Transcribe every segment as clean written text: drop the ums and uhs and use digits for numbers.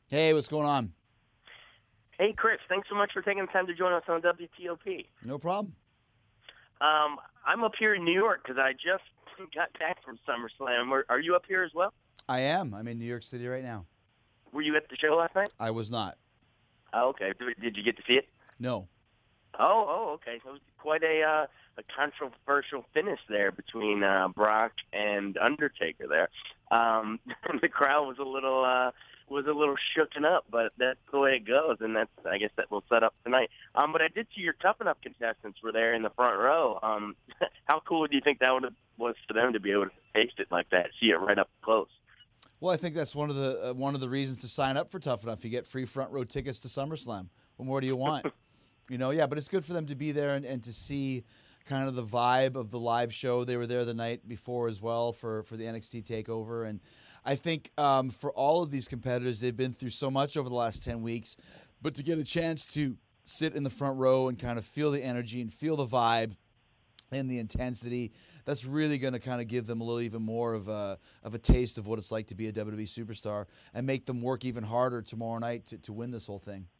Hey, what's going on? Hey, Chris, thanks so much for taking the time to join us on WTOP. No problem. I'm up here in New York because I just got back from SummerSlam. Are you up here as well? I am. I'm in New York City right now. Were you at the show last night? I was not. Oh, okay. Did you get to see it? No. Okay. So it was quite a controversial finish there between Brock and Undertaker there. The crowd was a little shooken up, but that's the way it goes, and I guess that will set up tonight. But I did see your Tough Enough contestants were there in the front row. How cool do you think that was for them to be able to taste it like that, see it right up close? Well, I think that's one of the reasons to sign up for Tough Enough. You get free front row tickets to SummerSlam. What more do you want? Yeah, but it's good for them to be there and to see kind of the vibe of the live show. They were there the night before as well for the NXT takeover, and I think for all of these competitors, they've been through so much over the last 10 weeks, but to get a chance to sit in the front row and kind of feel the energy and feel the vibe and the intensity, that's really going to kind of give them a little even more of a taste of what it's like to be a WWE superstar and make them work even harder tomorrow night to win this whole thing.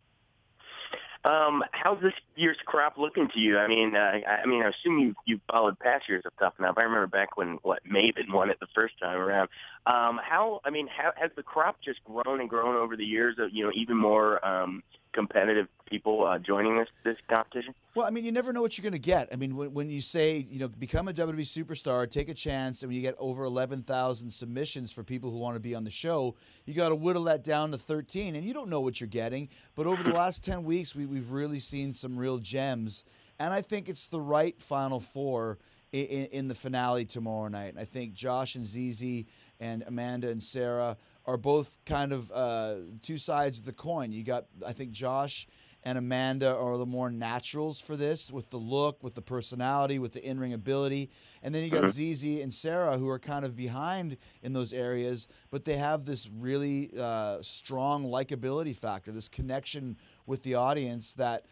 How's this year's crop looking to you? I assume you followed past years of Tough Enough. I remember back when Maven won it the first time around. How has the crop just grown and grown over the years of even more competitive people joining this competition? Well, you never know what you're going to get. When you say, become a WWE superstar, take a chance, and when you get over 11,000 submissions for people who want to be on the show, you got to whittle that down to 13, and you don't know what you're getting. But over the last 10 weeks, we've really seen some real gems, and I think it's the right Final Four in the finale tomorrow night. I think Josh and ZZ and Amanda and Sarah are both kind of two sides of the coin. You got, I think, Josh and Amanda are the more naturals for this, with the look, with the personality, with the in-ring ability. And then you got ZZ and Sarah, who are kind of behind in those areas, but they have this really strong likability factor, this connection with the audience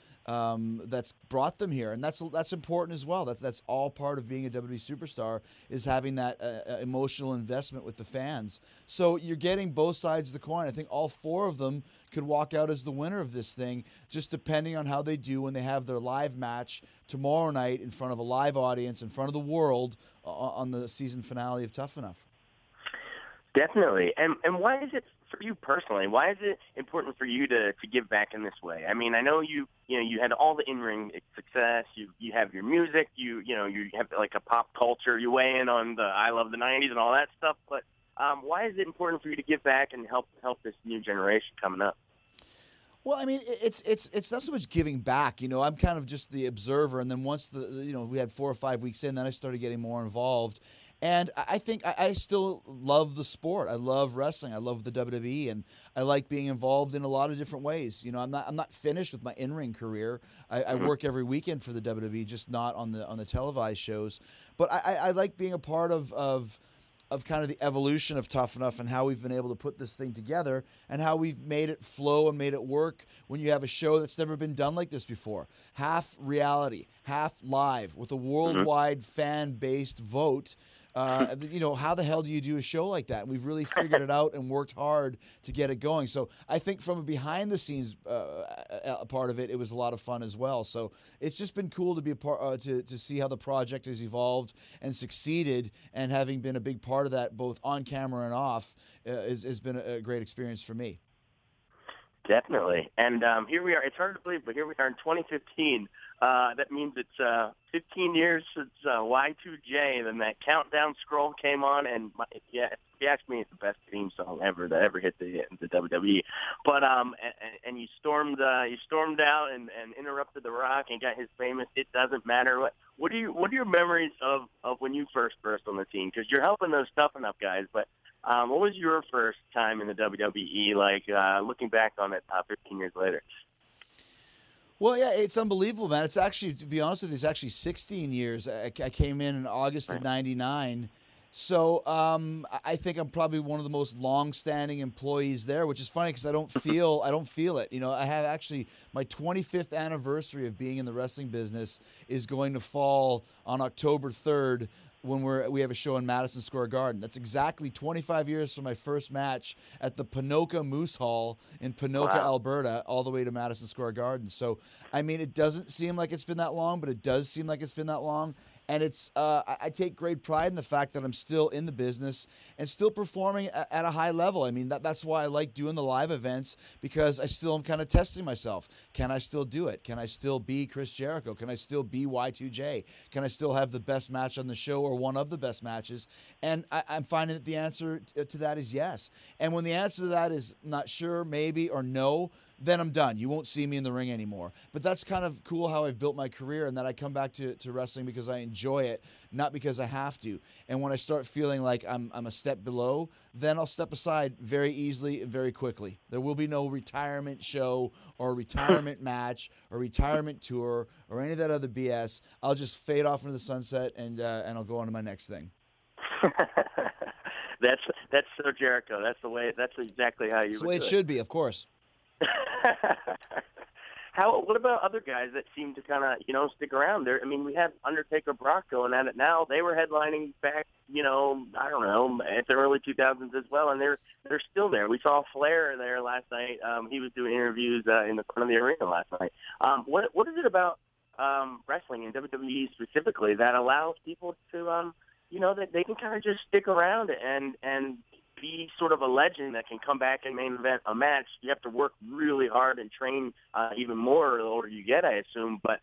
that's brought them here, and that's important as well. That's all part of being a WWE superstar, is having that emotional investment with the fans. So you're getting both sides of the coin. I think all four of them could walk out as the winner of this thing, just depending on how they do when they have their live match tomorrow night in front of a live audience, in front of the world, on the season finale of Tough Enough. Definitely. And why is it, for you personally, why is it important for you to give back in this way? I know you had all the in-ring success, you have your music, you have like a pop culture, you weigh in on the I Love the 90s and all that stuff, but why is it important for you to give back and help this new generation coming up? Well, it's not so much giving back. I'm kind of just the observer, and then once we had 4 or 5 weeks in, then I started getting more involved. And I think I still love the sport. I love wrestling. I love the WWE, and I like being involved in a lot of different ways. I'm not finished with my in-ring career. I work every weekend for the WWE, just not on the televised shows. But I like being a part of kind of the evolution of Tough Enough and how we've been able to put this thing together and how we've made it flow and made it work when you have a show that's never been done like this before. Half reality, half live, with a worldwide fan-based vote. How the hell do you do a show like that? And we've really figured it out and worked hard to get it going. So I think from a behind-the-scenes part of it, it was a lot of fun as well. So it's just been cool to be a part to see how the project has evolved and succeeded. And having been a big part of that, both on camera and off, has been a great experience for me. Definitely. And here we are. It's hard to believe, but here we are in 2015. That means it's 15 years since Y2J. Then that countdown scroll came on, and if you ask me, it's the best theme song ever that ever hit the WWE. But and you stormed out and interrupted The Rock and got his famous "It Doesn't Matter." What are your memories of when you first burst on the scene? Because you're helping those Tough Enough guys, but what was your first time in the WWE like, looking back on it 15 years later? Well, yeah, it's unbelievable, man. It's actually, to be honest with you, it's actually 16 years. I came in August of '99. So I think I'm probably one of the most long-standing employees there, which is funny because I don't feel it. I have actually my 25th anniversary of being in the wrestling business is going to fall on October 3rd, when we have a show in Madison Square Garden. That's exactly 25 years from my first match at the Ponoka Moose Hall in Ponoka, Wow. Alberta, all the way to Madison Square Garden. So, I mean, it doesn't seem like it's been that long, but it does seem like it's been that long. And it's I take great pride in the fact that I'm still in the business and still performing at a high level. I mean, that's why I like doing the live events, because I still am kind of testing myself. Can I still do it? Can I still be Chris Jericho? Can I still be Y2J? Can I still have the best match on the show or one of the best matches? And I'm finding that the answer to that is yes. And when the answer to that is not sure, maybe, or no, then I'm done. You won't see me in the ring anymore. But that's kind of cool how I've built my career, and that I come back to wrestling because I enjoy it, not because I have to. And when I start feeling like I'm a step below, then I'll step aside very easily and very quickly. There will be no retirement show or retirement match or retirement tour or any of that other BS. I'll just fade off into the sunset, and I'll go on to my next thing. That's so Jericho. That's the way. That's exactly how you. That's the way it should be, of course. What about other guys that seem to kind of, stick around there? I mean, we have Undertaker, Brock going at it now. They were headlining back, I don't know, at the early 2000s as well, and they're still there. We saw Flair there last night. He was doing interviews in the front of the arena last night. What is it about wrestling and WWE specifically that allows people to, that they can kind of just stick around and be sort of a legend that can come back and main event a match? You have to work really hard and train even more the older you get, I assume. But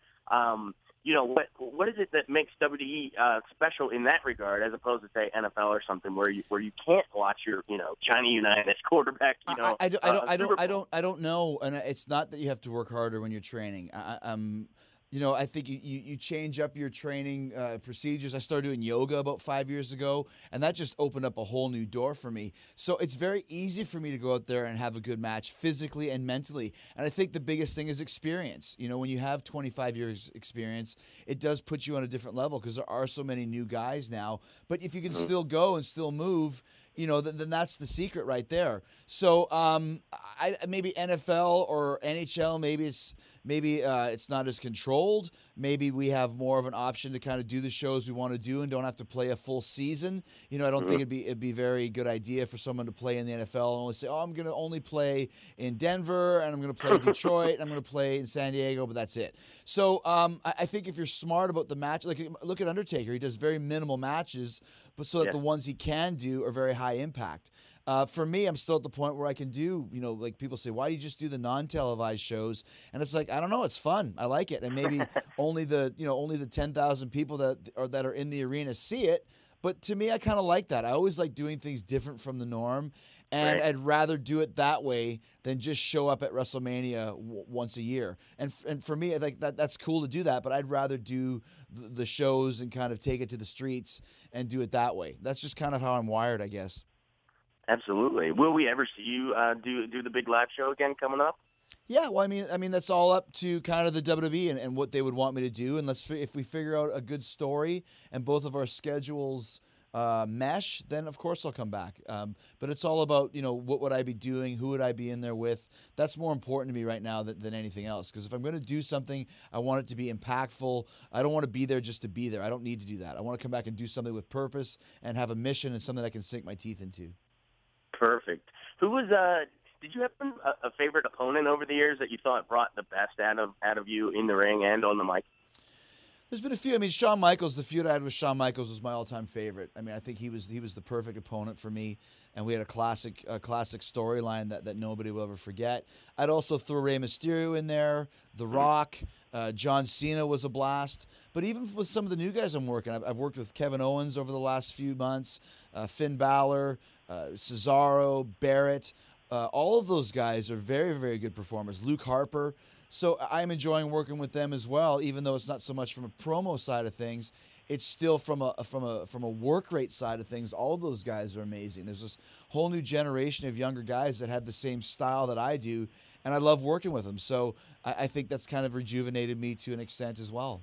what is it that makes WWE special in that regard, as opposed to say NFL or something where you can't watch your China Unitas quarterback? I don't know, and it's not that you have to work harder when you're training. I think you change up your training procedures. I started doing yoga about 5 years ago, and that just opened up a whole new door for me. So it's very easy for me to go out there and have a good match physically and mentally. And I think the biggest thing is experience. When you have 25 years experience, it does put you on a different level because there are so many new guys now. But if you can still go and still move, then that's the secret right there. So maybe NFL or NHL, maybe it's not as controlled. Maybe we have more of an option to kind of do the shows we want to do and don't have to play a full season. I don't think it'd be a very good idea for someone to play in the NFL and only say, I'm going to only play in Denver, and I'm going to play Detroit, and I'm going to play in San Diego, but that's it. So I think if you're smart about the match, like look at Undertaker, he does very minimal matches, but so that the ones he can do are very high impact. For me, I'm still at the point where I can do, like people say, why do you just do the non-televised shows? And it's like, I don't know, it's fun. I like it. And maybe only the 10,000 people that are in the arena see it. But to me, I kind of like that. I always like doing things different from the norm. And I'd rather do it that way than just show up at WrestleMania once a year. And for me, I think that's cool to do that, but I'd rather do the shows and kind of take it to the streets and do it that way. That's just kind of how I'm wired, I guess. Absolutely. Will we ever see you do the big live show again coming up? Yeah, well, I mean that's all up to kind of the WWE and what they would want me to do. And if we figure out a good story and both of our schedules mesh, then of course I'll come back. But it's all about, what would I be doing? Who would I be in there with? That's more important to me right now than anything else. Because if I'm going to do something, I want it to be impactful. I don't want to be there just to be there. I don't need to do that. I want to come back and do something with purpose and have a mission and something I can sink my teeth into. Perfect. Who was? Did you have a favorite opponent over the years that you thought brought the best out of you in the ring and on the mic? There's been a few. Shawn Michaels, the feud I had with Shawn Michaels was my all-time favorite. I think he was the perfect opponent for me, and we had a classic storyline that nobody will ever forget. I'd also throw Rey Mysterio in there, The Rock, John Cena was a blast. But even with some of the new guys I'm working, I've worked with Kevin Owens over the last few months, Finn Balor, Cesaro, Barrett. All of those guys are very, very good performers. Luke Harper. So I'm enjoying working with them as well, even though it's not so much from a promo side of things. It's still from a work rate side of things. All of those guys are amazing. There's this whole new generation of younger guys that have the same style that I do, and I love working with them. So I think that's kind of rejuvenated me to an extent as well.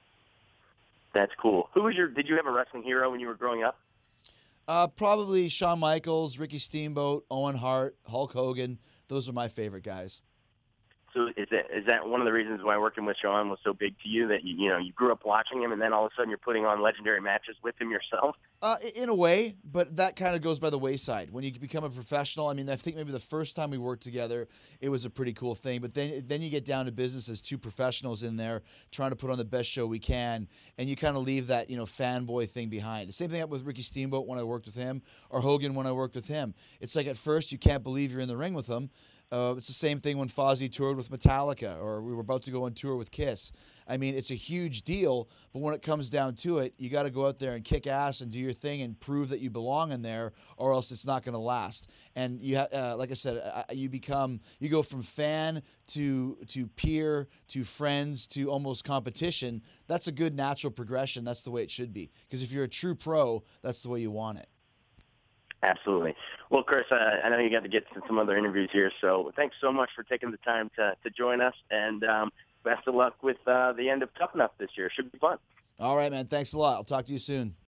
That's cool. Did you have a wrestling hero when you were growing up? Probably Shawn Michaels, Ricky Steamboat, Owen Hart, Hulk Hogan. Those are my favorite guys. So is that one of the reasons why working with Shawn was so big to you, that you grew up watching him and then all of a sudden you're putting on legendary matches with him yourself? In a way, but that kind of goes by the wayside. When you become a professional, I mean, I think maybe the first time we worked together, it was a pretty cool thing. But then you get down to business as two professionals in there trying to put on the best show we can, and you kind of leave that fanboy thing behind. The same thing happened with Ricky Steamboat when I worked with him, or Hogan when I worked with him. It's like at first you can't believe you're in the ring with them. It's the same thing when Fozzy toured with Metallica, or we were about to go on tour with Kiss. I mean, it's a huge deal, but when it comes down to it, you got to go out there and kick ass and do your thing and prove that you belong in there, or else it's not going to last. And like I said, you go from fan to peer to friends to almost competition. That's a good natural progression. That's the way it should be. Because if you're a true pro, that's the way you want it. Absolutely. Well, Chris, I know you got to get to some other interviews here, so thanks so much for taking the time to join us, and best of luck with the end of Tough Enough this year. Should be fun. All right, man. Thanks a lot. I'll talk to you soon.